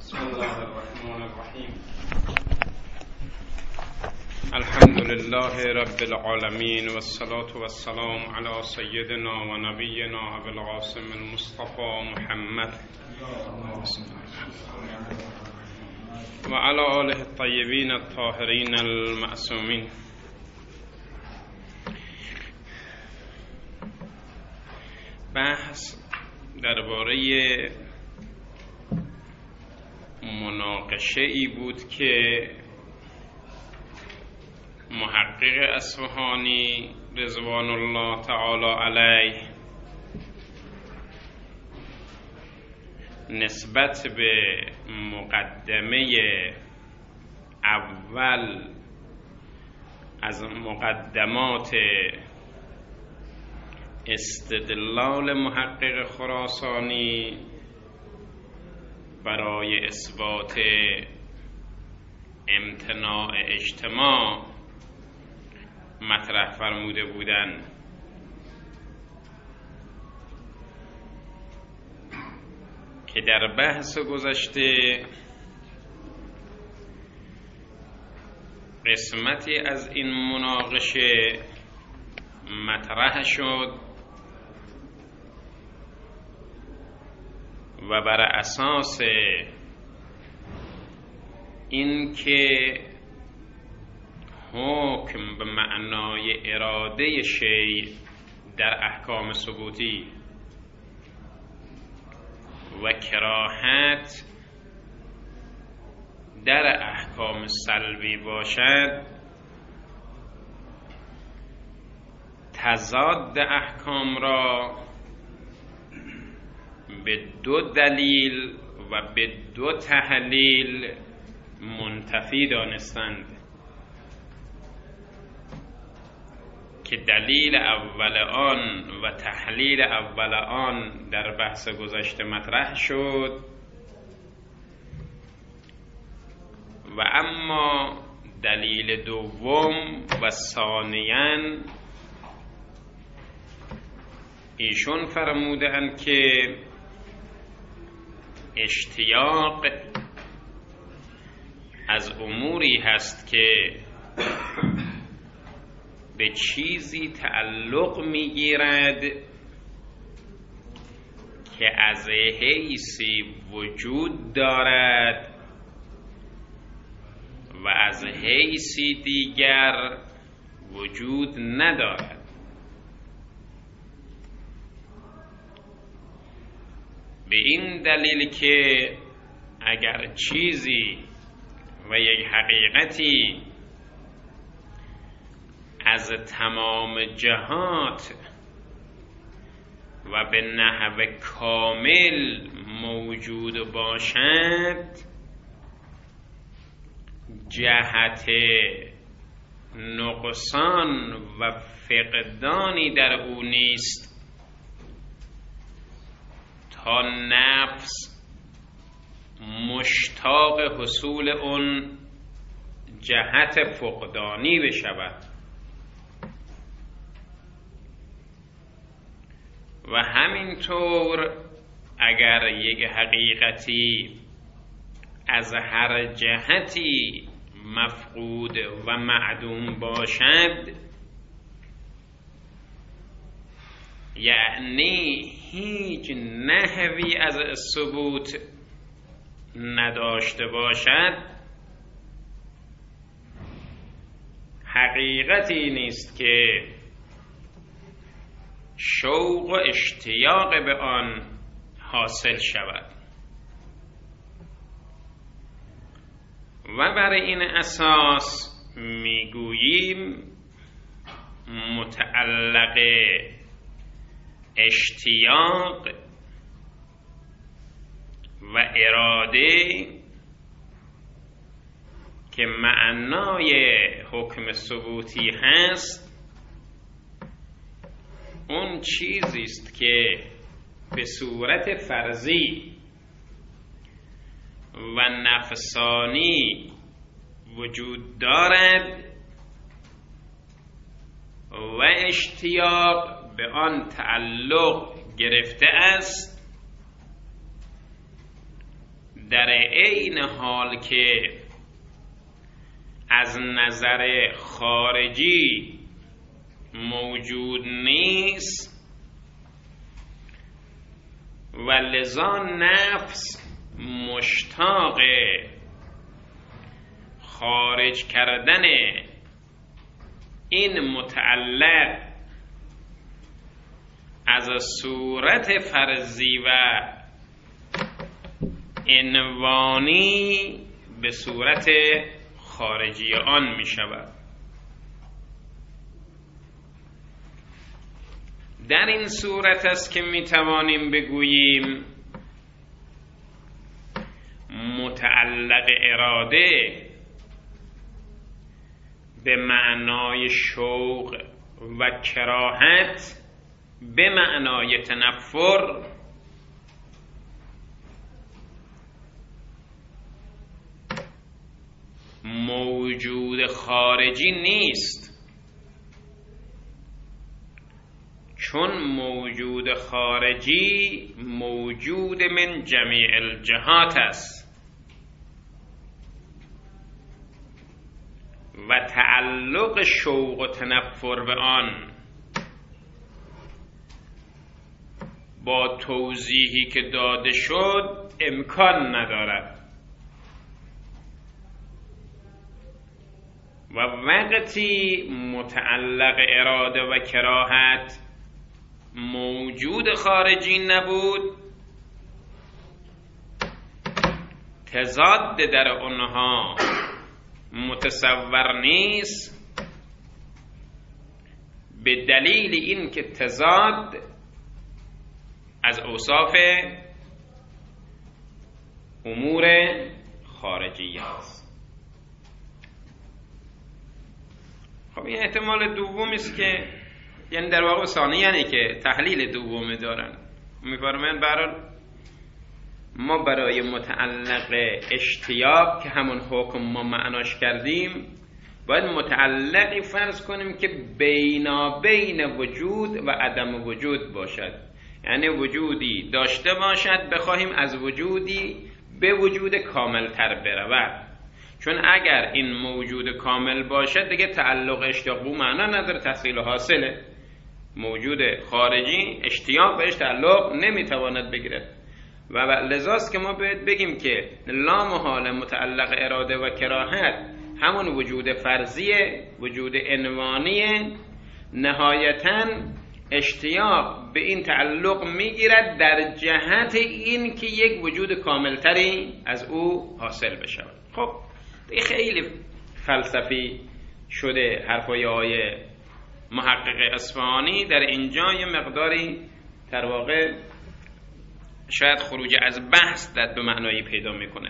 بسم الله الرحمن الرحیم. الحمد لله رب العالمین والصلاة والسلام علی سیدنا و نبینا ابی القاسم المصطفى محمد و علی آله الطیبین الطاهرین المعصومین. بحث درباره مناقشه ای بود که محقق اصفهانی رضوان الله تعالی علیه نسبت به مقدمه اول از مقدمات استدلال محقق خراسانی برای اثبات امتناع اجتماع مطرح فرموده بودند که در بحث گذشته قسمتی از این مناقشه مطرح شد و بر اساس این که حکم به معنای اراده شیء در احکام ثبوتی و کراهت در احکام سلبی باشد، تضاد احکام را به دو دلیل و به دو تحلیل منتفی دانستند که دلیل اول آن و تحلیل اول آن در بحث گذشته مطرح شد و اما دلیل دوم و ثانیاً ایشون فرمودند که اشتیاق از اموری هست که به چیزی تعلق میگیرد که از حیثی وجود دارد و از حیثی دیگر وجود ندارد. به این دلیل که اگر چیزی و یک حقیقتی از تمام جهات و به نحو کامل موجود باشد، جهت نقصان و فقدانی در او نیست تا نفس مشتاق حصول اون جهت فقدانی بشود و همینطور اگر یک حقیقتی از هر جهتی مفقود و معدوم باشد، یعنی هیچ نحوی از ثبوت نداشته باشد، حقیقتی نیست که شوق و اشتیاق به آن حاصل شود. و بر این اساس میگوییم متعلق اشتیاق و اراده که معنای حکم ثبوتی هست، اون چیزی است که به صورت فرضی و نفسانی وجود دارد و اشتیاق به آن تعلق گرفته است در عین حال که از نظر خارجی موجود نیست و لذا نفس مشتاق خارج کردن این متعلق از صورت فرضی و عنوانی به صورت خارجی آن می شود. در این صورت است که می توانیم بگوییم متعلق اراده به معنای شوق و کراهت به معنای تنفر موجود خارجی نیست، چون موجود خارجی موجود من جمیع الجهات است و تعلق شوق و تنفر به آن با توضیحی که داده شد امکان ندارد و وقتی متعلق اراده و کراهت موجود خارجی نبود، تضاد در آنها متصور نیست، به دلیل این که تضاد از اوصاف امور خارجی است. خب این احتمال دومی است که یعنی در واقع ثانی، یعنی که تحلیل دومی دارن. می‌فرمایند برای ما برای متعلق اشتیاق که همون حکم ما معناش کردیم باید متعلقی فرض کنیم که بین وجود و عدم وجود باشد، یعنی وجودی داشته باشد بخواهیم از وجودی به وجود کامل تر برود. چون اگر این موجود کامل باشد دیگه تعلق اشتیاق به معنا نداره، تحصیل حاصله. موجود خارجی اشتیاق بهش تعلق نمیتواند بگیرد و لذاست که ما باید بگیم که لا محال متعلق اراده و کراهت همون وجود فرضیه، وجود عنوانیه، نهایتاً اشتیاق به این تعلق میگیرد در جهت این که یک وجود کاملتری از او حاصل بشه. خب این خیلی فلسفی شده حرفای آقای محقق اصفهانی. در اینجا یه مقداری در واقع شاید خروج از بحث در به معنایی پیدا میکنه.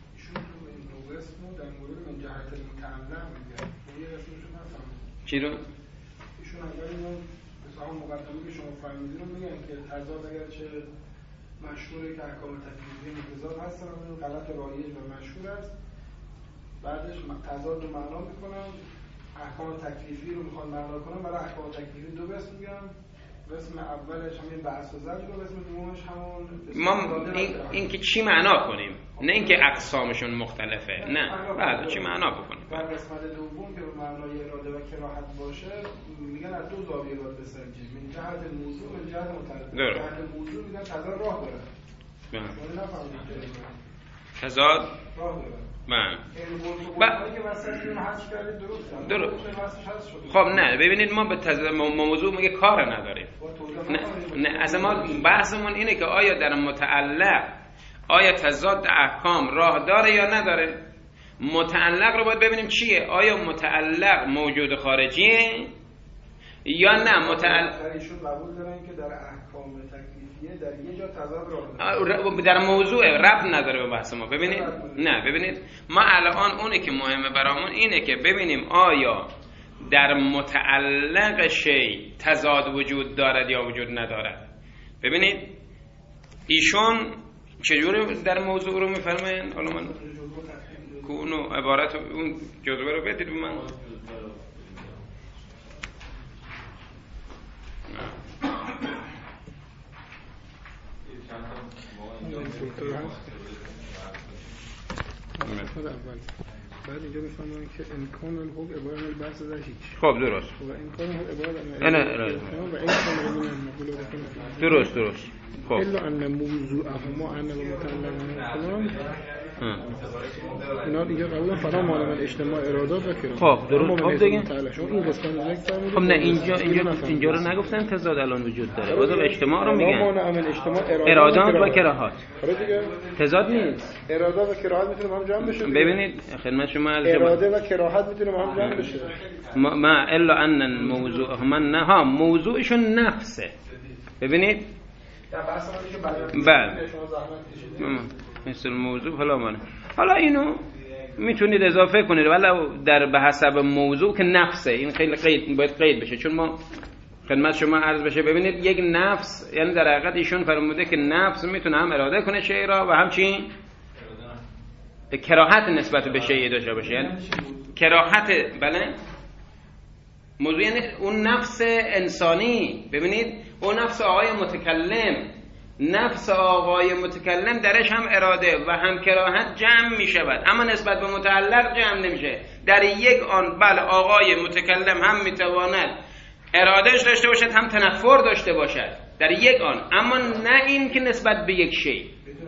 چی رو؟ ایشون اگر اینو مثلا مقدمه که شما فهمیدین رو میگن که تضاد اگر چه مشهوره که احکام تکلیفی متضاد هستن، اون غلط رایج و مشهور است. بعدش تضاد رو معنا میکنن، احکام تکلیفی رو میخوان معنا کنن. برای احکام تکلیفی دو قسم میگن، قسم اولش همین بحث و زجر و قسم دومش همون ما این که چی معنا کنیم، نه اینکه اقسامشون مختلفه، نه بعد چی معنا بکنیم. در قسمت دوم که به معنای اراده و کراهت باشه میگن از دو زاویه باید بسنجیم، من جهت موضوع و جهت متعلق. جهت موضوع میگن تضاد راه داره. من نفهمیدم تضاد راه داره. من که واسه اینو حذف کردید درست. خب نه ببینید ما به موضوع میگه کار نداریم. نه اصلا ما بحثمون اینه که آیا در متعلق آیا تضاد احکام راه داره یا نداره. متعلق رو باید ببینیم چیه، آیا متعلق موجود خارجیه یا نه. متعلق ایشون قبول دارن که در احکام تکلیفیه در یه جا تضاد راه داره، در موضوع ربط نداره به بحث ما. ببینید نه ببینید ما الان اونه که مهمه برامون اینه که ببینیم آیا در متعلق شی تضاد وجود دارد یا وجود ندارد. ببینید ایشون چجوری در موضوع رو میفرمایند. حالا من اونو عبارت اون جزوه رو بدید من. قسمت اول. بعد اینجا میفهمن که امکان الحق عبارت از بحث در هیچ. خب درست. و امکان الحق عبارت از نه درست. خب الا ان موضوعهما ان متعلق اینا دیگه قبلا فلا مانع من اجتماع ارادات و کرام. خب درست. خب دیگه این قسمت دیگه خب نه اینجا رو نگفتن تضاد الان وجود داره. بازم اجتماع رو میگن. مانع من اجتماع ارادات و کراهات. دیگه تضاد نیست. اراده و کراهت میتونه هم جمع بشه. ببینید خدمت شما اراده و کراهت میتونه هم جمع بشه. ما الا ان موضوع من نه موضوعشون نفسه. ببینید بله مثل موضوع حالا اینو میتونید اضافه کنید ولی در به حسب موضوع که نفسه. این خیلی باید قید بشه چون ما خدمت شما عرض بشه. ببینید یک نفس یعنی در حقیقت ایشون فرموده که نفس میتونه هم اراده کنه شیء را و همچنین کراهت نسبت به شیء داشته باشه. یعنی کراهت بله موضوع یعنی اون نفس انسانی. ببینید اون نفس آقای متکلم درش هم اراده و هم کراهت جمع می شود اما نسبت به متعلق جمع نمیشه. در یک آن بله آقای متکلم هم میتواند ارادهش داشته باشد هم تنفر داشته باشد در یک آن، اما نه این که نسبت به یک شی.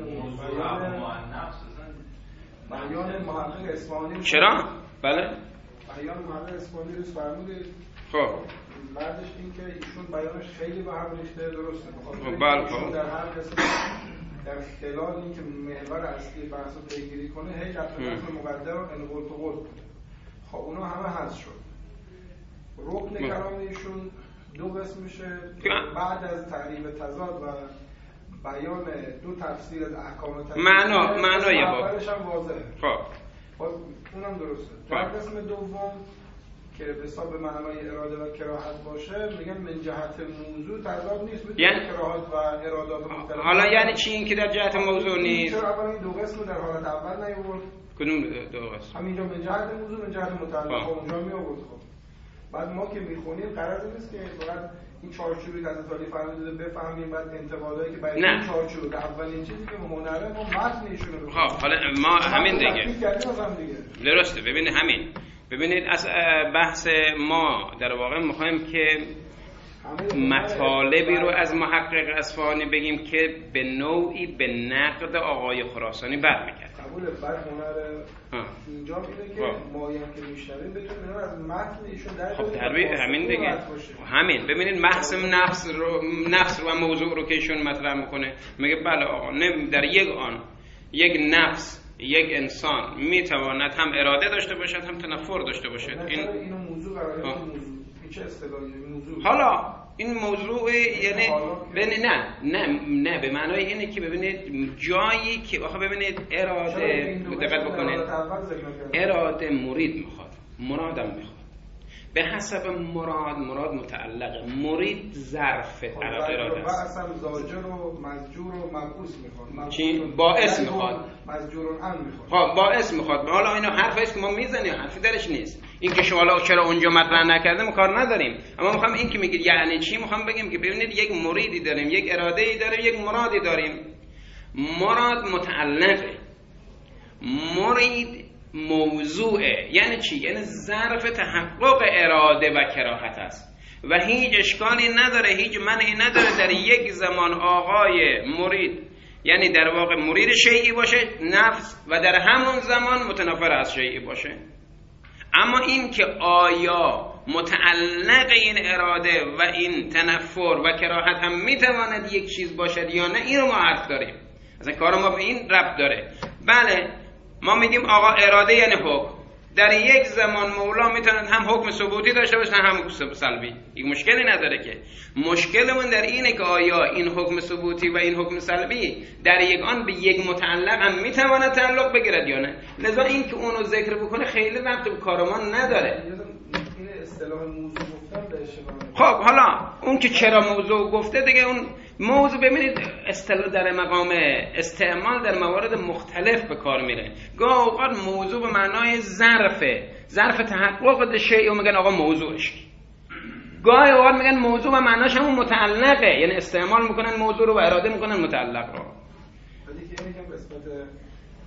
چرا؟ بله بیان محقق اصفهانی رو فرمودید. خب بعدش این که ایشون بیانش خیلی به هم ریخته درسته. خب بله در هر قسمت در خلال این که محور اصلی بحث رو پیگیری کنه هی قطعات مقدر رو انقل تو قول کنه. خب اونا همه حذف شد. رکن کلام ایشون دو قسم میشه. بعد از تعریف تضاد و بیان دو تفسیر از احکام تفسیر معنای اولش هم واضحه. خب اونم درسته. در قسم دوم که به حساب معنای اراده و کراهت باشه میگن من جهت موضوع تضاد نیست. یعنی کراهت و ارادات مختلف. حالا یعنی چی این که در جهت موضوع نیست؟ چرا اول این دو قسم در حالت اول نیورد؟ کدوم دو قسم؟ همینجا من جهت موضوع من جهت متعلق اونجا می آورد. خب بعد ما که میخونیم قرار نیست که فقط این چارچوبی که از تالی فرموده بفهمیم بعد انتقادایی که برای این چارچوب اولین چیزی که هنره ما متن ایشونو بخونیم. خب حالا ما همین دیگه درسته. ببینید از بحث ما در واقع میخوایم که مطالبی رو از محقق اصفهانی بگیم که به نوعی به نقد آقای خراسانی برمیگرده. قبول. بعد هنر اینجا اینه که ما هم که میشنویم بتونیم اینا از متن ایشون در خب همین دیگه همین. ببینید بحث نفس رو و موضوع رو که ایشون مطرح میکنه میگه بله آقا در یک آن یک نفس یک انسان میتواند هم اراده داشته باشد هم تنفر داشته باشد. اینو موضوع قراره موضوع این چه اصطلاحی موضوع. حالا این موضوع یعنی نه به معنای اینه که ببینید جایی که آخه ببینید اراده دقت بکنید اراده مرید میخواد مرادم میخواد به حسب مراد متعلقه. مرید ظرف اراده است. اصلا زاجر و مزجور و معکوس میخواد. چی؟ باعث میخواد. مزجور و ان میخواد. خب باعث میخواد. حالا اینا حرفی است که ما میزنیم حرفی درش نیست. این که شما چرا اونجا مطرح نکردیم کار نداریم، اما میخوام این که میگید یعنی چی میخوام بگم که ببینید یک مریدی داریم، یک اراده‌ای داریم، یک مرادی داریم. مراد متعلقه، مرید موضوعه. یعنی چی؟ یعنی ظرف تحقق اراده و کراهت است و هیچ اشکالی نداره، هیچ منعی نداره در یک زمان آقای مرید یعنی در واقع مرید شیئی باشه نفس و در همون زمان متنفر از شیئی باشه. اما این که آیا متعلق این اراده و این تنفر و کراهت هم میتواند یک چیز باشد یا نه، این رو ما حرف داریم. اصلا کار ما به این ربط داره. بله ما میگیم آقا اراده یعنی حکم. در یک زمان مولا میتواند هم حکم ثبوتی داشته باشه هم حکم سلبی. یک مشکلی نداره که. مشکلمون در اینه که آیا این حکم ثبوتی و این حکم سلبی در یک آن به یک متعلق هم میتواند تعلق بگیرد یا نه. لذا این که اونو ذکر بکنه خیلی ربط به کار ما نداره. این اصطلاح موضوع گفتن به اشتباه. خب حالا اون که چرا موضوع گفته دیگه، اون موضوع ببینید اصطلاح در مقام استعمال در موارد مختلف به کار میره. گاه اوقات موضوع به معنای ظرف تحقق شیء و میگن آقا موضوعش. گاه اوقات میگن موضوع و معناش همون متعلقه، یعنی استعمال میکنن موضوع رو و اراده میکنن متعلق رو. ولی که میگم قسمت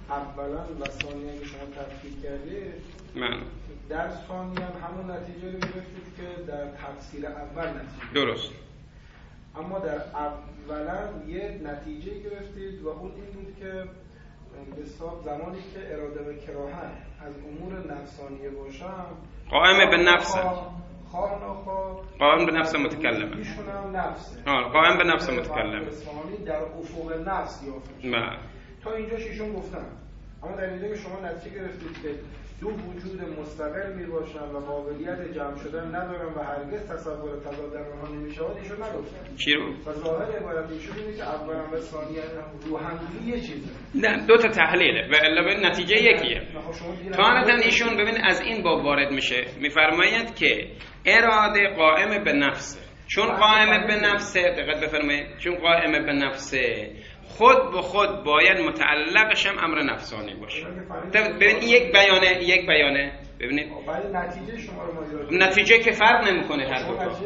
اولا و ثانیا که شما تفکیک کردید من در ثانی هم همون نتیجه رو گرفتید که در تفسیر اول نتیجه درست. اما در اولا یه نتیجه گرفتید و اون این بود که حساب زمانی که اراده و کراهت از امور نفسانیه باشم قائم به نفسه، خواه نخواه قائم به نفس متکلمه، ایشون هم نفسه، قائم به نفس متکلمه اسفانی در افق نفس یافت میشه. تا اینجاش ایشون گفتن. اما در اینجا که شما نتیجه گرفتید که دو وجود مستقل می باشن و قابلیت جمع شدن ندارن و هرگز تصور تضاد در آنها نمیشود، ایشون نگفتن. چی رو؟ و ظاهر عبارت ایشون اینه که اولا و ثانیا روحانی یه چیزه. نه، دو تا تحلیله و الا نتیجه یکیه. تانتا ایشون ببین از این باب وارد میشه، میفرمایند که اراده قائم به نفسه. چون قائم به نفسه، دقت بفرمایید، چون قائم به نفسه خود به خود باید متعلقش هم امر نفسانی باشه. ببین یک بیانه ببینید نتیجه شما رو ما نتیجه که فرق نمیکنه هر دو تا.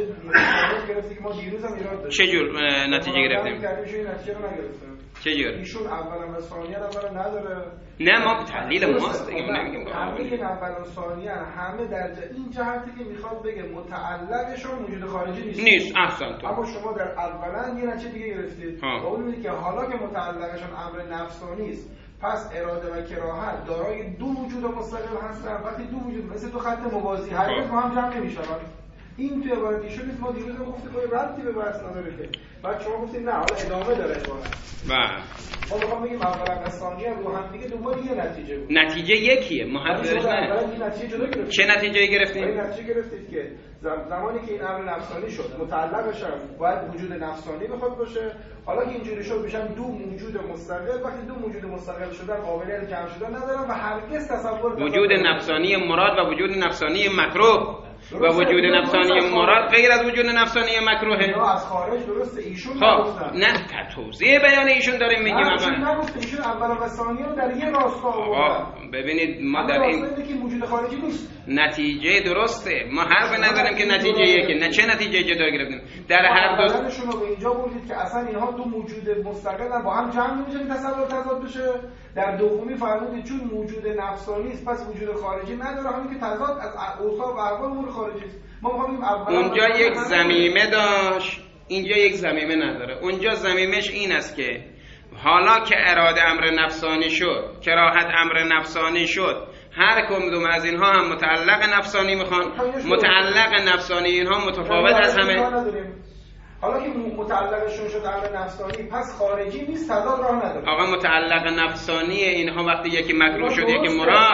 چه جور نتیجه گرفتیم؟ چه جور؟ ایشون اولا و ثانیا اولا نداره. نه، ما تحلیل ماست دیگه، ما نمیگیم همه اولا و ثانیا همه در این جهتی که میخواد بگه متعلقشون موجود خارجی نیست. احسن تو. اما شما در اولا یه نتیجه دیگه گرفتید. و اون میگه که حالا که متعلقشون امر نفسانی است، پس اراده و کراهت دارای دو وجود مستقل هستن. وقتی دو وجود مثل دو خط موازی هرگز با هم جمع نمیشن. این توی عبارت ایشون نیست. ما دیروز گفتیم که ربطی به بحث نداره که. بعد شما گفتید نه، حالا ادامه داره عبارت. ما میخوام بگیم اولا و ثانیا رو هم دیگه دنبال یه نتیجه بود. نتیجه یکیه، محددش نه. چه نتیجه گرفتید؟ این نتیجه گرفتید که زمانی که این امر نفسانی شد، متعلقش هم باید وجود نفسانی بخواد باشه. حالا که اینجوری شد میشن دو موجود مستقل. وقتی دو موجود مستقل شدن قابلیت جمع شدن ندارن و هرگز تصور وجود نفسانی مراد و وجود نفسانی مکروه و وجود نفسانی مراد غیر از وجود نفسانی مکروهه. اینا از خارج درسته ایشون نگفتن. نه، توضیح بیان ایشون داریم میگیم. ایشون اول و ثانی رو در یه راستا آوردن. ببینید ما در این که وجود خارجی نیست. نتیجه درسته، ما حرف نداریم که نتیجه یکی. نه، چه نتیجه جدا گرفتیم؟ در هر دو شما به اینجا بردید که اصلا اینها دو موجود مستقلن، با هم جمع نمیشه که تصور تضاد بشه. در دومی فرمودید چون موجود نفسانی است پس وجود خارجی نداره، همین که تضاد از اوصاف و احوال امور خارجی است. ما می‌خوایم اونجا یک ضمیمه داشت، اینجا یک ضمیمه نداره. اونجا ضمیمش این است که حالا که اراده امر نفسانی شد، کراهت امر نفسانی شد، هر کدوم از اینها هم متعلق نفسانی میخوان. متعلق نفسانی اینها متفاوت از همه. حالا که متعلقشون شد امر نفسانی پس خارجی نیست، تضاد راه نداره. آقا متعلق نفسانی اینها وقتی یکی مکروه شد یکی مراد.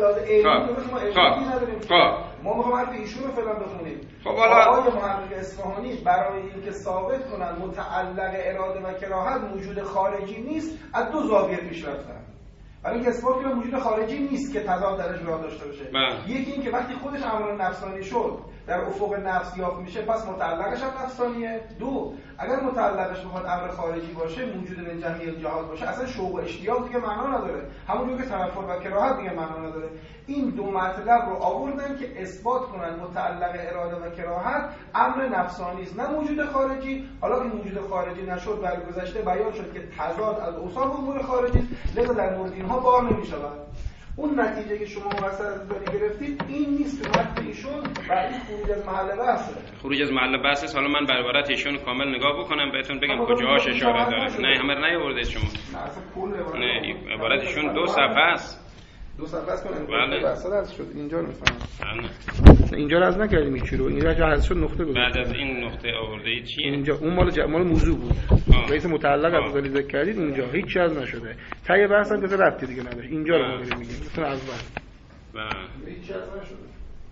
ما میخوام حرف ایشون رو فعلا بخونیم. خب حالا آقای محقق اصفهانی برای اینکه ثابت کنن متعلق اراده و کراهت موجود خارجی نیست، از دو زاویه پیش رفتن. برای اینکه اثبات کنن موجود خارجی نیست که تضاد درش راه داشته باشه. یکی این که وقتی خودش امر نفسانی شد در افق نفس یافت میشه پس متعلقش هم نفسانیه. دو، اگر متعلقش بخواد امر خارجی باشه، موجود من جمعی الجهات باشه، اصلا شوق و اشتیاق دیگه معنا نداره. همونجور که تنفر و کراهت دیگه معنا نداره. این دو مطلب رو آوردن که اثبات کنن متعلق اراده و کراهت امر نفسانی است، نه موجود خارجی. حالا که موجود خارجی نشد، در گذشته بیان شد که تضاد از اوصاف امور خارجی است، لذا در مورد اینها بار نمی‌شود. اون نتیجه که شما واسه از گرفتید این نیست که وقتی ایشون برای خروج از محل بحثه. خروج از محل بحث است. حالا من بر عبارت ایشون کامل نگاه بکنم بهتون بگم کجاهاش اشاره داره. نه، همه نیاوردید شما. نه، اصلا کل نه، عبارت ایشون دو صفحه است. دو صفحه است کنن. بله. بحث شد. اینجا نمی‌فهمم. بله. اینجا رو از نکردیم این چی رو. اینجا جا حذف شد نقطه گذاشت. بعد از این نقطه آوردید چیه؟ اینجا اون مال موضوع بود. رئیس متعلق افضلی ذکر کردید، اینجا هیچ چیز از نشده. تای بحث هم که ربطی دیگه نداره. اینجا رو ما داریم میگیم. مثلا اول. هیچ چیز نشده.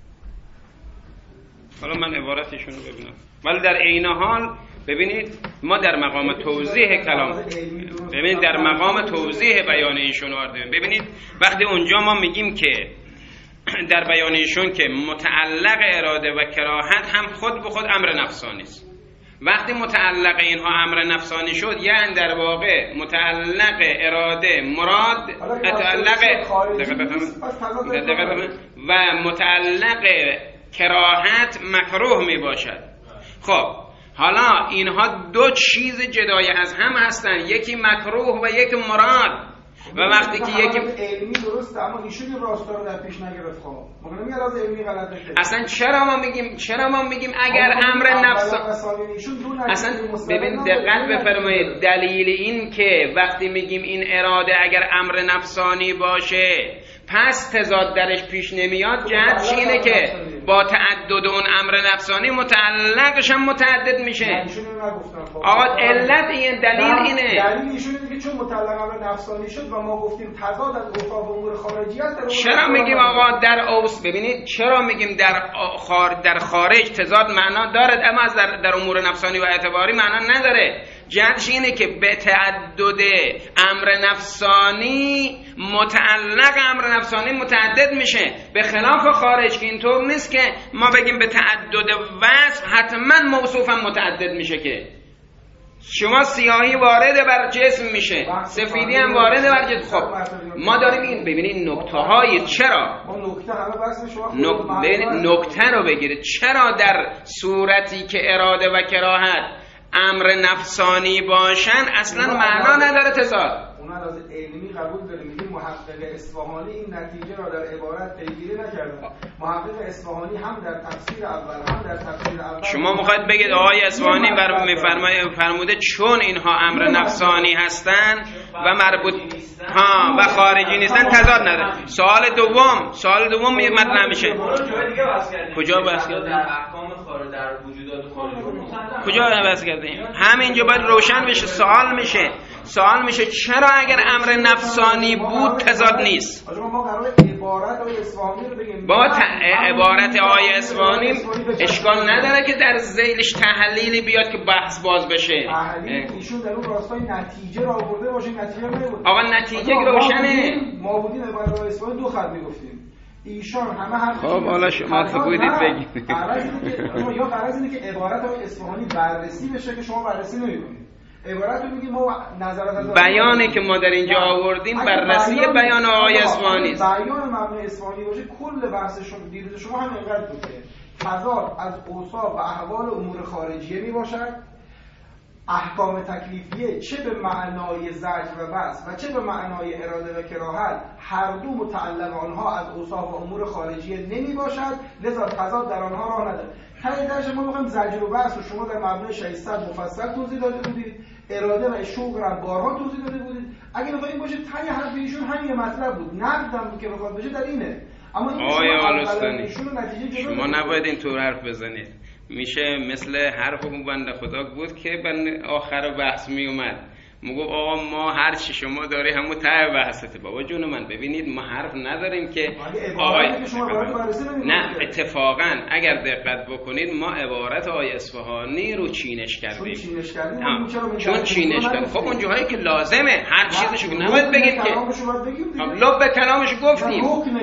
حالا من عبارتشون رو ببینم. ولی در عین حال ببینید ما در مقام توضیح کلام، ببینید در مقام توضیح بیان ایشون آوردیم. ببینید وقتی اونجا ما میگیم که در بیان ایشون که متعلق اراده و کراهت هم خود به خود امر نفسانی است. وقتی متعلق اینها امر نفسانی شد، یعنی در واقع متعلق اراده مراد متعلق و متعلق کراهت مکروه می باشد. خب حالا اینها دو چیز جدای از هم هستند، یکی مکروه و یکی مراد. و وقتی که یکی علمی درسته اما ایشون راستا رو در پیش نگرفت. خب ما نمیگه از علمی غلطه که اصلا چرا ما میگیم اگر امر نفس اصلا ببین دقت بفرمایید دلیل این که وقتی میگیم این اراده اگر امر نفسانی باشه پس تضاد درش پیش نمیاد، جهتش اینه که با تعدد اون امر نفسانی متعلقش هم متعدد میشه. آقا علت این دلیل اینه، دلیل ایشون اینه که چون متعلق امر نفسانی شد و ما گفتیم تضاد از اوصاف امور خارجی است. چرا میگیم آقا در اوس ببینید چرا میگیم در خارج تضاد معنا دارد اما از در امور نفسانی و اعتباری معنا نداره؟ جهتش اینه که به تعدد امر نفسانی متعلق امر نفسانی متعدد میشه، به خلاف خارج که اینطور نیست که ما بگیم به تعدد وصف حتما موصوف هم متعدد میشه. که شما سیاهی وارد بر جسم میشه، سفیدی هم وارد بر جسم. خب ما داریم این ببینید نکته های چرا نکته رو بگیرید چرا در صورتی که اراده و کراهت امر نفسانی باشن اصلا معنا نداره تضاد. اون از علمی قبول داره، میگه محقق اصفهانی این نتیجه را در عبارت پیگیری نکرده. محقق اصفهانی هم در تفسیر اول هم در تفسیر اول شما میخواید بگید آقای اصفهانی فرموده چون اینها امر نفسانی هستن و مربوط و خارجی نیستن تضاد نداره. سوال دوم مطرح میشه. کجا بحث کردیم؟ در احکام خارج در وجودات خارجی کجا بحث کردیم؟ همینجا باید روشن بشه. سوال میشه چرا اگر امر نفسانی بود تضاد نیست؟ ما قراره عبارت آقای اصفهانی رو بگیم. با عبارت آقای اصفهانی اشکال نداره که در ذیلش تحلیلی بیاد که بحث باز بشه. تحلیل ایشون در اون راستای نتیجه را آورده باشه، نتیجه نمیبود. آقا نتیجه روشنه. ما بودیم عبارت آقای اصفهانی دو خط میگفتیم. ایشان همه خب حالا شما تو بودید بگید. یا غرض اینه که عبارت آقای اصفهانی بررسی بشه که شما بررسی نمی‌کنید. عبارت رو میگیم ما نظرات از بیانی که ما در اینجا آوردیم بررسی بیان آقای اصفهانی است. بیان مبنی اصفهانی باشه کل بحثشون دیروز شما هم اینقدر بود که تضاد از اوصاف و احوال امور خارجیه میباشد، احکام تکلیفیه چه به معنای زجر و بس و چه به معنای اراده و کراهت هر دو متعلق آنها از اوصاف و امور خارجیه نمی باشد، لذا تضاد در آنها راه ندارد. حقیقتش ما می‌خوایم زجر و بس و شما در مبنای 600 مفصل توضیح داده بودید، اراده و شوق را بارها توضیح داده بودید. اگر بخوایم باشه تای حرف ایشون همین مطلب بود، نقدم که بخواد بشه در اینه. اما این شما نباید اینطور حرف بزنید. میشه مثل حرف اون بنده خدا بود که آخر بحث می اومد میگو آقا ما هر چی شما داری همون ته بحثته. بابا جون من ببینید ما حرف نداریم که آقای نه اتفاقا اگر دقت بکنید ما عبارت آقای اصفهانی رو چینش کردیم. چون چینش کردیم خب اون جاهایی که لازمه هر چیزشو نباید بگیم که لب کلامش گفتیم،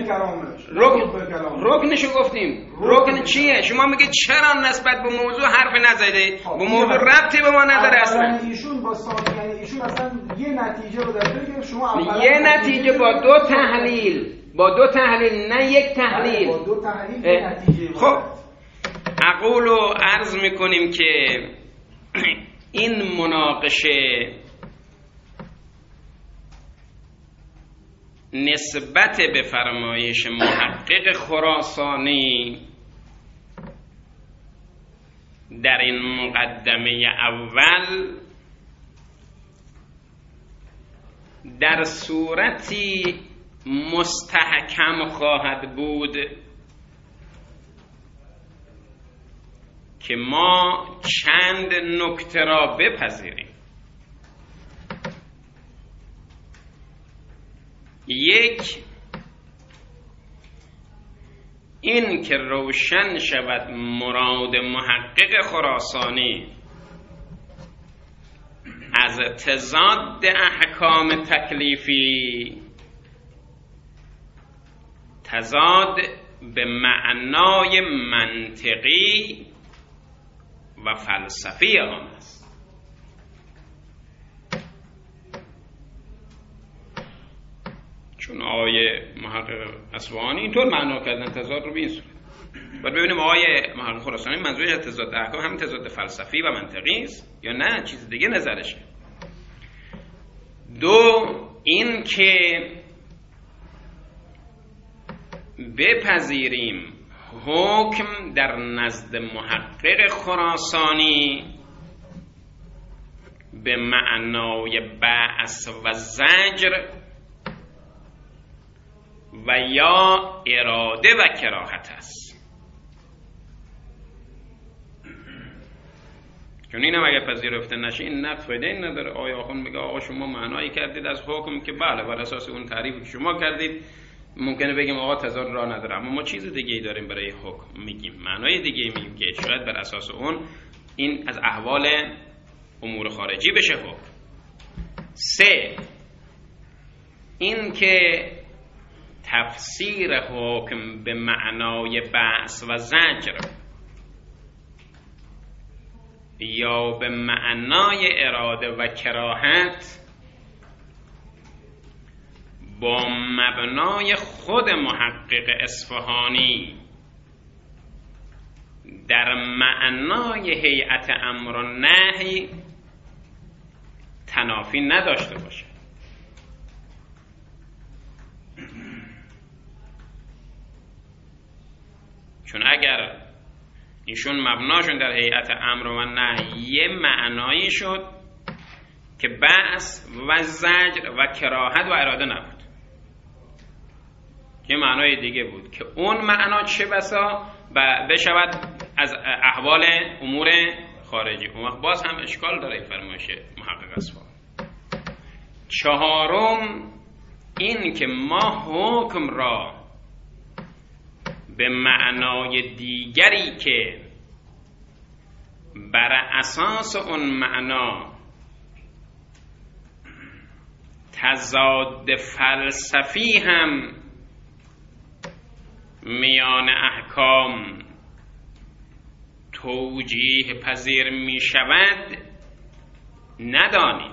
رکنشو گفتیم. رکن چیه؟ شما میگید چرا نسبت به موضوع حرف نزدید؟ به موضوع ربطی به ما نداره اصلا. ایشون اصلا یه نتیجه رو در بگیم شما یه نتیجه با دو تحلیل نه یک تحلیل. با دو تحلیل نتیجه. خب اقول و عرض میکنیم که این مناقشه نسبت به فرمایش محقق خراسانی در این مقدمه اول در صورتی مستحکم خواهد بود که ما چند نکته را بپذیریم. یک، این که روشن شود مراد محقق خراسانی از تضاد احکام تکلیفی تضاد به معنای منطقی و فلسفی آن است. چون آقای محقق اصفهانی اینطور معنا کردن تضاد رو به این صورت. باید ببینیم آقای محقق خراسانی منظورش از تضاد احکام همین تضاد فلسفی و منطقی است یا نه چیز دیگه نظرشه. دو، این که بپذیریم حکم در نزد محقق خراسانی به معنای بعث و زجر و یا اراده و کراهت است. چون اینم اگه پذیرفته نشه این نقد فایده این نداره. آیا آخوند میگه آقا شما معنایی کردید از حکم که بله بر اساس اون تعریفی که شما کردید ممکنه بگیم آقا تضاد راه نداره، اما ما چیز دیگه ای داریم برای حکم میگیم، معنای دیگه ای میگیم که شاید بر اساس اون این از احوال امور خارجی بشه حکم. 3 این که تفسیر حکم به معنای بعث و زجر یا به معنای اراده و کراهت با مبنای خود محقق اصفهانی در معنای هیئت امر و نهی تنافی نداشته باشه. چون اگر ایشون مبناشون در هیئت امر و نهی یه معنایی شد که بعث و زجر و کراهت و اراده نبود، یه معنای دیگه بود که اون معنا چه بسا بشود از احوال امور خارجی. اون وقت باز هم اشکال داره فرمایش محقق اصفهانی. 4 این که ما حکم را به معنای دیگری که بر اساس اون معنا تضاد فلسفی هم میان احکام توجیه پذیر می شود ندانیم.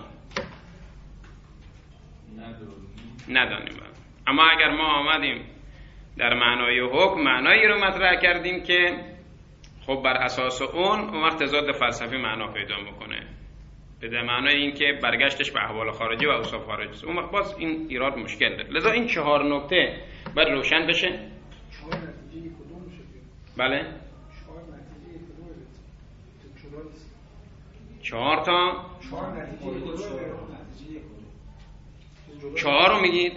اما اگر ما آمدیم در معنای حکم معنایی رو مطرح کردیم که خب بر اساس اون وقت تضاد فلسفی معنا پیدا میکنه، به معنای این که برگشتش به احوال خارجی و اوصاف خارجی است، اون وقت باز این ایراد مشکل داره. لذا این 4 نکته باید روشن بشه. 4 نتیجه کدوم میشه؟ بله 4 نتیجه کدومه؟ 4 تا 4 نتیجه کدومه؟ 4 رو میگید؟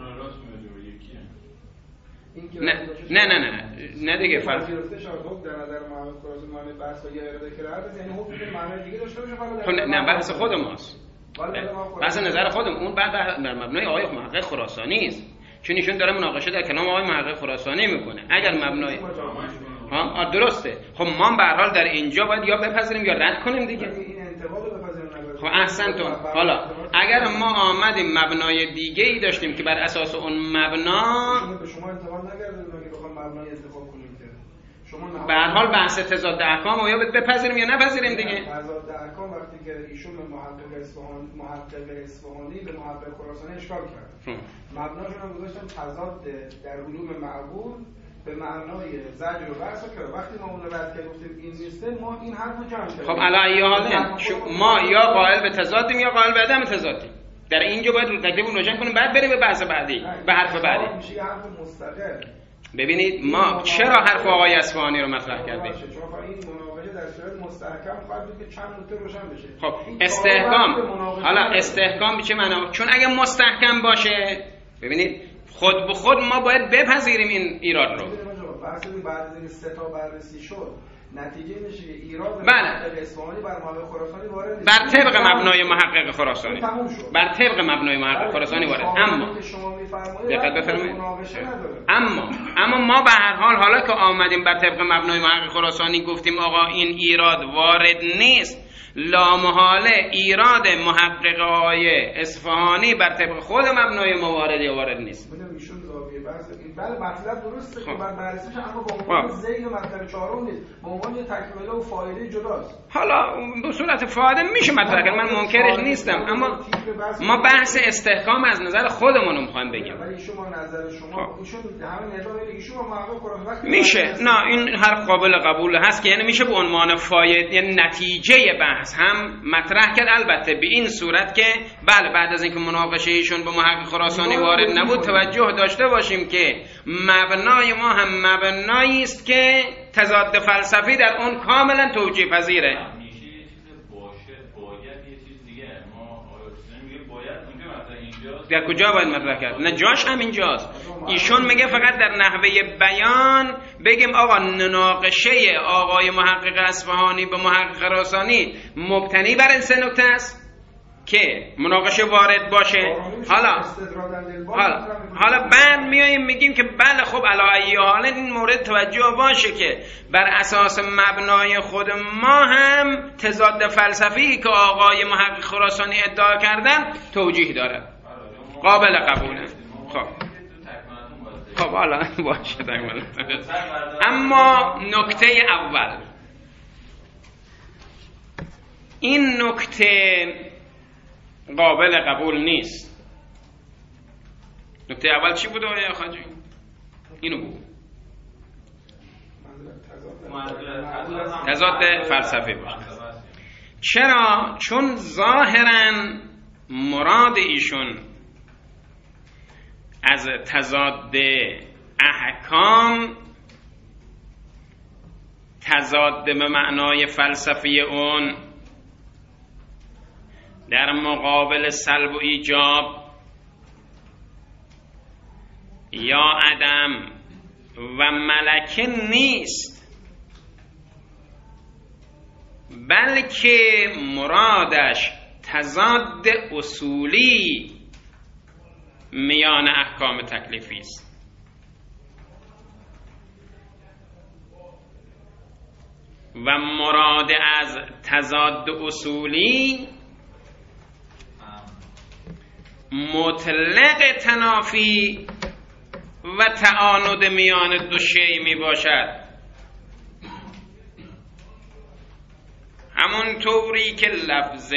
نه دیگه فرق گرفته شد حکم در نظر محمد خراسانی معنی بحث و اراده کرده، یعنی حکم که معنی دیگه داشته باشه فقط نه بحث خود ماست، بحث نظر خودم. اون بعد بر مبنای آقای محقق خراسانی است، چون ایشون داره مناقشه در کلام آقای محقق خراسانی میکنه. اگر مبنای درسته، خب ما به هر حال در اینجا باید یا بپذیریم یا رد کنیم دیگه. این انتقاد رو بپذیریم. خب احسنتون. حالا اگر ما آمدیم مبنای دیگه ای داشتیم که بر اساس اون مبنا به شما انتقاد نکردیم اگه بخوام مبنای انتخاب کنیم که شما به هر حال بحث تضاد احکام رو یا بپذیریم یا نپذیریم دیگه. تضاد احکام وقتی که ایشون به محقق اصفهانی به محقق خراسانی اشکال کرد، مبناشون هم گذاشتن تضاد در علوم معقول به معنای زجر و بحث کرد. وقتی ما اون رو رد کردیم گفتیم این نیسته، ما این حرفو جمع کردیم. خب علی حالا ما یا قائل به تضادیم یا قائل به عدم تضادیم. در اینجا باید تکلیف رو روشن کنیم، بعد بریم به بحث بعدی، به حرف بعدی. میشه حرف مستقل. ببینید ما چرا حرف آقای اصفهانی رو مطرح کردیم؟ چون این مناقشه در صورت مستحکم خواهد بود که چند نکته روشن بشه. خب استحکام، حالا استحکام به چه معنا؟ چون اگه مستحکم باشه، ببینید خود به خود ما باید بپذیریم این ایراد رو. بحث بعد از این 3 تا بررسی شد، نتیجه میشه که ایراد محقق اصفهانی بر محقق خراسانی وارد نیست. بر طبق مبنای محقق خراسانی. بر طبق مبنای محقق خراسانی وارد. اما دقت بفرمایید. اما ما به هر حال حالا که آمدیم بر طبق مبنای محقق خراسانی گفتیم آقا این ایراد وارد نیست، لامحاله ایراد محقق آقای اصفهانی بر طبق خود مبنای ما وارد نیست. ایشون زاویه بحث بله مطلب درسته که بعد بررسیش، اما با عنوان ذیل مطلب 4 نیست، با عنوان یه تکمله و فایده جداست. حالا به صورت فایده میشه مطرح کرد، من منکرش نیستم، اما ما بحث استحکام از نظر خودمون رو میخوایم بگیم. ولی شما نظر شما ایشون همین نظام ایشون با محقق خراسانی میشه، نه این حرف قابل قبول هست که یعنی میشه به عنوان فایده، یعنی نتیجه بحث بحث هم مطرح کرد، البته به این صورت که بله بعد از اینکه مناقشه ایشون به محقق خراسانی وارد نبود توجه داشته باشیم که مبنای ما هم مبنایی است که تضاد فلسفی در اون کاملا توجیه پذیره. در کجا باید مطرح کرد؟ نه جاش هم اینجاست. ایشون میگه فقط در نحوه بیان بگیم آقا مناقشه آقای محقق اصفهانی به محقق خراسانی مبتنی بر این سه نکته است که مناقشه وارد باشه. حالا بعد میاییم میگیم که بله خب علی ای حال این مورد توجه باشه که بر اساس مبنای خود ما هم تضاد فلسفی که آقای محقق خراسانی ادعا کردن توجیه داره، قابل قبوله. خب حالا باشه. اما نکته اول، این نکته قابل قبول نیست. نکته اول چی بود آقای خواجه؟ اینو بود، تضاد فلسفی باشه. چرا؟ چون ظاهراً مراد ایشون از تضاد احکام تضاد به معنای فلسفی اون در مقابل سلب و ایجاب یا عدم و ملکه نیست، بلکه مرادش تضاد اصولی میان احکام تکلیفی است. و مراد از تضاد اصولی مطلق تنافی و تعاند میان دو شیء می باشد، همون طوری که لفظ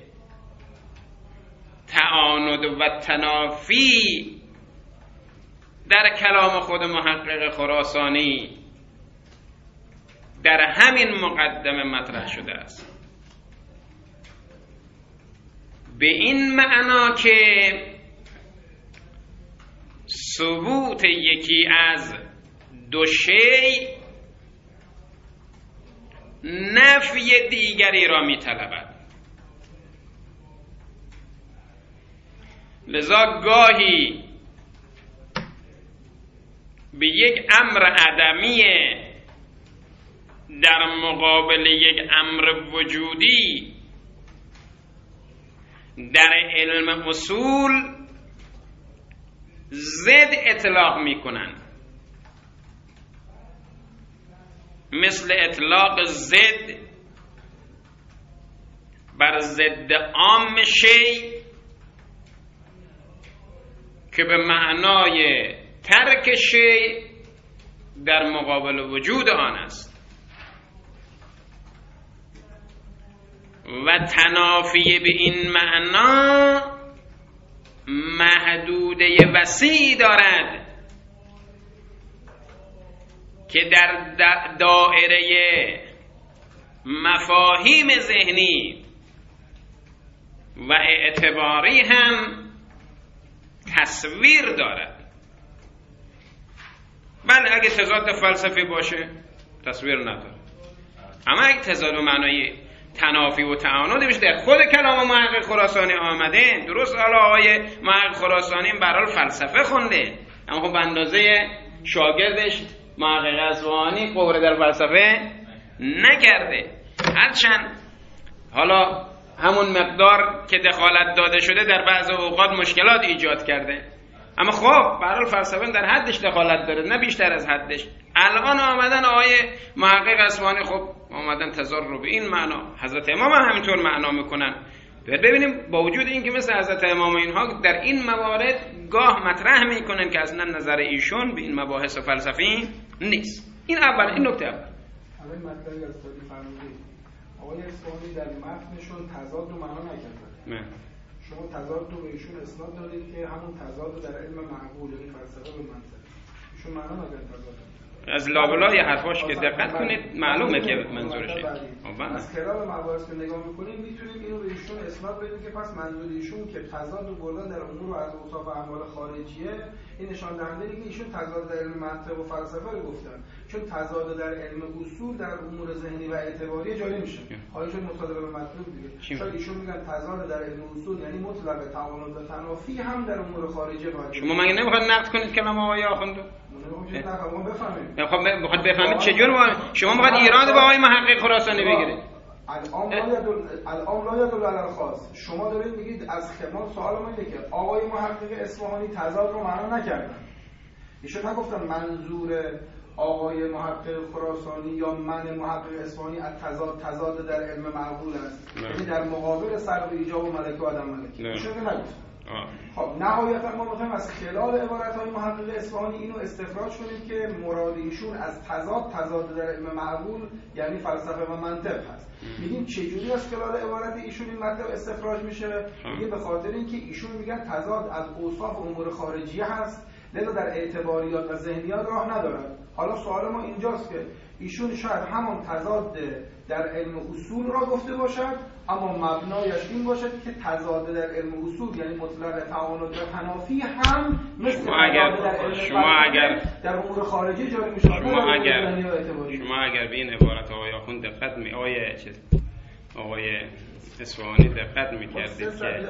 تعاند و تنافی در کلام خود محقق خراسانی در همین مقدمه مطرح شده است، به این معنا که ثبوت یکی از دو شیء نفی دیگری را می طلبد. لذا گاهی به یک امر عدمی در مقابل یک امر وجودی در علم اصول ضد اطلاق میکنن، مثل اطلاق ضد بر ضد عام شیء که به معنای ترک شیء در مقابل وجود آن است، و تنافی به این معنا محدوده وسیعی دارد که در دائره مفاهیم ذهنی و اعتباری هم تصویر دارد. بله اگه تضاد فلسفی باشه تصویر نداره، اما اگه تضاد و معنای تنافی و تعاند بشه در خود کلام محقق خراسانی آمده. درست حالا آقای محقق خراسانی به هر حال فلسفه خونده، اما خب اندازه شاگردش محقق اصفهانی قوره در فلسفه نکرده، هرچند حالا همون مقدار که دخالت داده شده در بعض اوقات مشکلات ایجاد کرده، اما خب به هر حال فلسفه در حدش دخالت داره، نه بیشتر از حدش. الان آمدن آقای محقق اصفهانی خب آمدن تضاد رو به این معنا، حضرت امام هم همینطور معنا میکنن. ببینیم با وجود اینکه مثل حضرت امام اینها در این موارد گاه مطرح میکنن که اصلا نظر ایشون به این مباحث فلسفی نیست. این اول، این نکته اول. اول مطلبی از خودی فرمودید آقای اصفهانی در متنشون تضاد رو معنا نکردن. شما تضاد رو به ایشون اسناد دادید که همون تضاد در علم معقول یعنی فلسفه به منطق ایشون معنا نکردن تضاد. از لابلای حرفاش که دقت کنید معلومه که منظورشه. از خلال مباحث که نگاه می‌کنیم میتونیم اینو به ایشون اسناد بدیم که پس منظور ایشون که تضاد و بردن در امور و از اوصاف اعمال خارجیه، این نشان دهنده اینه که ایشون تضاد در علم منطق و فلسفه رو گفتن، چون تضاد در علم اصول در امور ذهنی و اعتباری جاری میشه. حالا چون مطابق به مطلوب دیگه شاید ایشون میگن تضاد در علم اصول یعنی مطلق تعارض و تنافی هم در امور خارجی باید. شما مگه نمیخواد نقد کنید کلام آقای آخوندو؟ میخواد بفهمید چجور شما میخواد ایراد با آقای محقق خراسانی بگیرید. الان لا یدل علی الخاص. شما دارید میگید از خمان سوال ما اینه که آقای محقق اصفهانی تضاد رو معنا نکردن. ایشون نگفتن منظور آقای محقق خراسانی یا من محقق اصفهانی از تضاد در علم معقول است، یعنی در مقابل سلب ایجاب و ملکه و عدم ملکه. ایشون نگفتن. خب نهایتا ما می‌خوایم از خلال عبارت‌های محقق اصفهانی اینو استخراج کنیم که مراد ایشون از تضاد در علم معقول یعنی فلسفه و منطق هست. میگیم چجوری از خلال عبارت ایشون این مطلب استخراج میشه؟ میگیم به خاطر اینکه ایشون میگن تضاد از اوصاف امور خارجیه هست، لذا در اعتباریات و ذهنیات راه ندارد. حالا سوال ما اینجاست که ایشون شاید همان تضاد در علم اصول را گفته باشد، اما مبنایش این باشد که تضاد در علم اصول یعنی مطلق تعارض و تنافی هم مثل شما اگر در امور خارجی جاری میشه. شما اگر به این عبارت آقای آخوند دقت آقای اصفهانی دقت می‌کردید که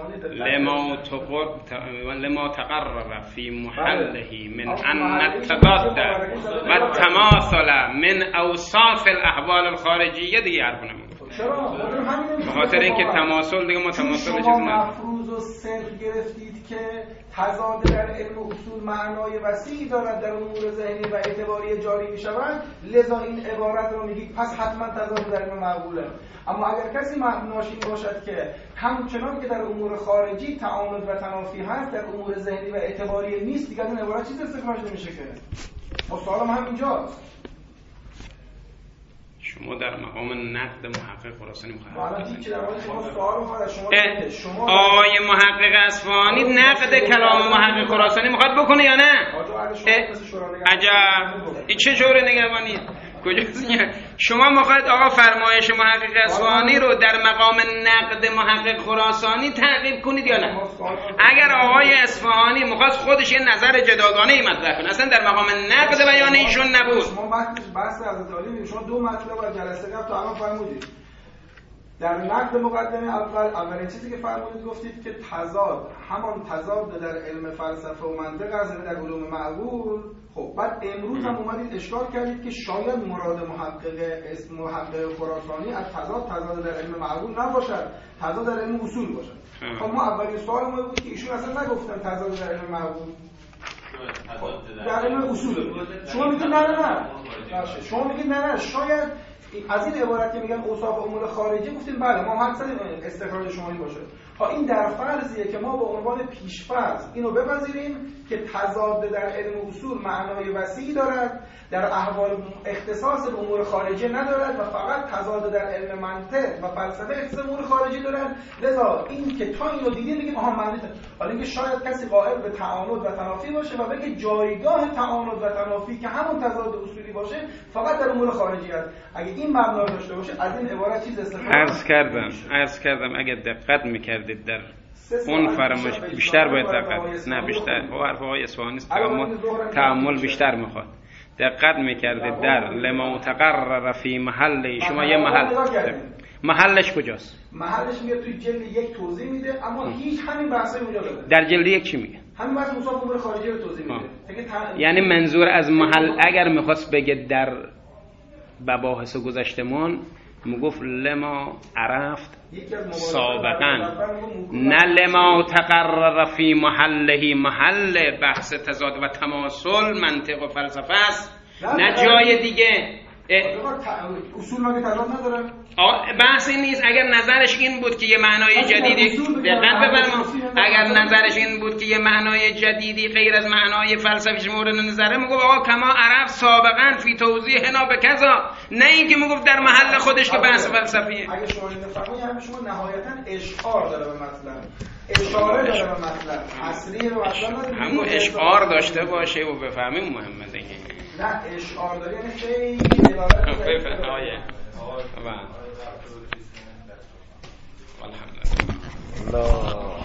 لما تقرر فی محله من ان التضاد و تماثل من اوصاف الاحوال الخارجیه دیگه حرف نمی‌کنه. چرا؟ به خاطر اینکه تماثل دیگه متماثل چیز شما مفروض و صرف گرفتید که تضاد در علم اصول معنای وسیعی دارد در امور ذهنی و اعتباری جاری می‌شود، لذا این عبارت رو میگید پس حتما تضاد در علم معقوله. اما اگر کسی معناش این باشد که همچنان که در امور خارجی تعامد و تنافی هست در امور ذهنی و اعتباری نیست، دیگه این عبارت چیز استخراج نمیشه که. خب سوالم همینجاست. شما در مقام نقد محقق خراسانی مخاطب شما آقای محقق اصفهانی نقد کلام محقق خراسانی میخواد بکنه یا نه؟ عجب این چه جور نگرانی کجاست؟ شما میخواید آقا فرمایش محقق اصفهانی رو در مقام نقد محقق خراسانی تعقیب کنید یا نه؟ اگر آقای اصفهانی میخواست خودش یه نظر جداگانه مطرح کنه، اصلا در مقام نقد بیان ایشون نبود. شما بحث از تعلیم شما دو مطلب از جلسه قبل تا الان فرمودید. در نقد مقدمه اولین چیزی که فرمودید گفتید که تضاد همان تضاد در علم فلسفه و منطق است، در علوم معقول. خب بعد امروز هم اومدید اشکال کردید که شاید مراد محقق خراسانی از تضاد در علم معقول نباشد، تضاد در علم اصول باشد. خب ما اولین سوال ما بود که ایشون اصلا نگفتن تضاد در علم معقول، در علم اصول. شما میگید نه شما میگید نه شاید از این عبارت که میگن اوصاف امور خارجی گفتیم بله ما حدساً استخراج شما این باشه. این در فرضیه که ما به عنوان پیش‌فرض اینو بپذیریم که تضاد در علم اصول معنای وسیعی دارد، در احوال اختصاص به امور خارجی ندارد و فقط تضاد در علم منطق و فلسفه اختصاص امور خارجی دارد. لذا این که تا اینو دیدیم میگیم آها معنی حالا اینکه شاید کسی قائل به تعاند و تنافی باشه و بگه جایگاه تعاند و تنافی که همون تضاد اصولی باشه فقط در امور خارجی است. اگه این مبنا داشته باشه از این عبارت چیز استفاده عرض کردم اگه دقت می‌کردید در اون فرمایش بیشتر باید دقت نه بیشتر او حرف های اصفهانی تأمل بیشتر میخواد. دقت میکردید در لما تقرر فی محل شما یه محلش کجاست؟ محلش میاد توی جلد یک توضیح میده اما هیچ همین بحثی اونجا داره. در جلد یک چی میگه؟ همین بحث اوصاف امور خارجی رو توضیح میده. یعنی منظور از محل اگر میخواست بگه در مباحث گذشتمون میگفت لما عرفت سابقا نه لما تقرر فی محله محل بحث تضاد و تماثل منطق و فلسفه است نه جای دیگه. اصول مگه تضاد نداره؟ بحث این نیست. اگر نظرش این بود که یه معنای جدیدی دقت بفرمایید، اگر نظرش این بود که یه معنای جدیدی غیر از معنای فلسفیش مورد نظره میگفت آقا کما عرف سابقا فی توضیحنا بکذا، نه اینکه میگفت در محل خودش که بحث فلسفیه. اگه شما اینو بفرمایید همه شما نهایتا اشعار داره به مطلب، اشاره داره به مطلب، تصریح به مطلب، همون اشعار داشته باشه و بفهمیم مهمه دیگه. نه اشعار داره یعنی خیلی دلالت بفهم آیه و الحمدلله